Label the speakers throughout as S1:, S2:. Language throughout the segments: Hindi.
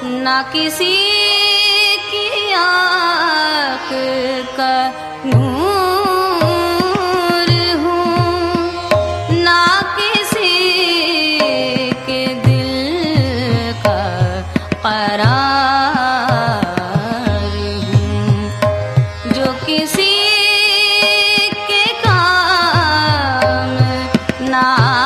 S1: ना किसी की आँख का नूर हूँ, ना किसी के दिल का करार हूँ। जो किसी के काम ना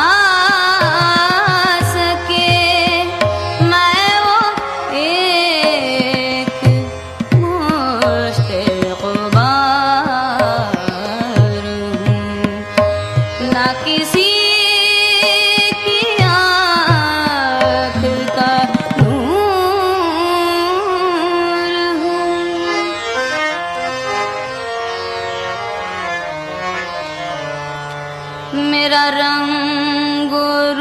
S1: मेरा रंग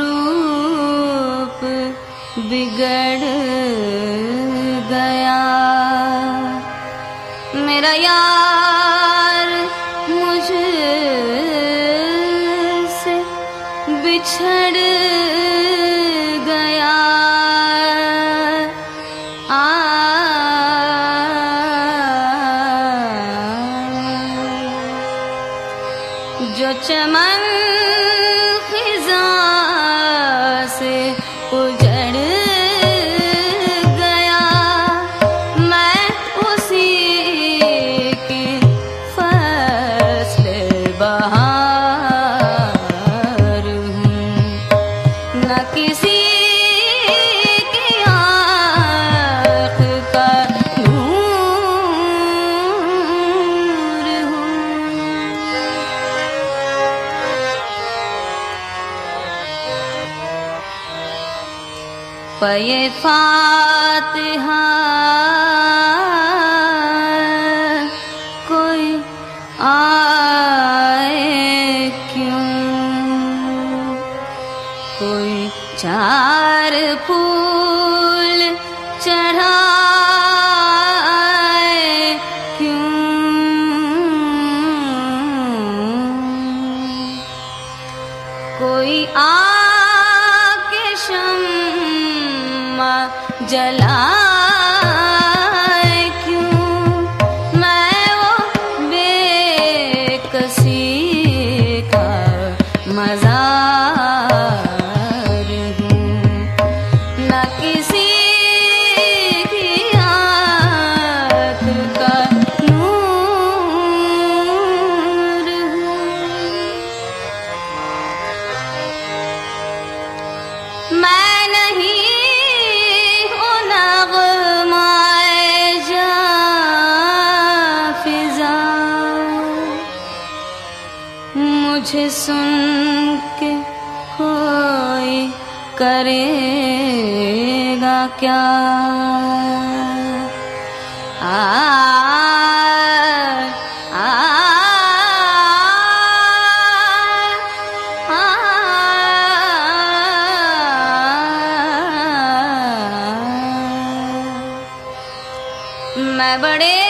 S1: रूप बिगड़ गया, मेरा यार मुझसे बिछड़ गया। जो चमन खिज़ां से उजड़ गया, मैं उसी की फसल बहार हूँ। न किसी की आँख का नूर हूँ। पये फातिहा कोई आए क्यों, कोई चार फूल चढ़ाए क्यों, कोई आके शम्मा जलाए क्यों। मैं वो बेकसी का मज़ार हूँ, न किसी की आँख का नूर हूँ। मैं नहीं मुझे सुन के कोई करेगा क्या। मैं बड़े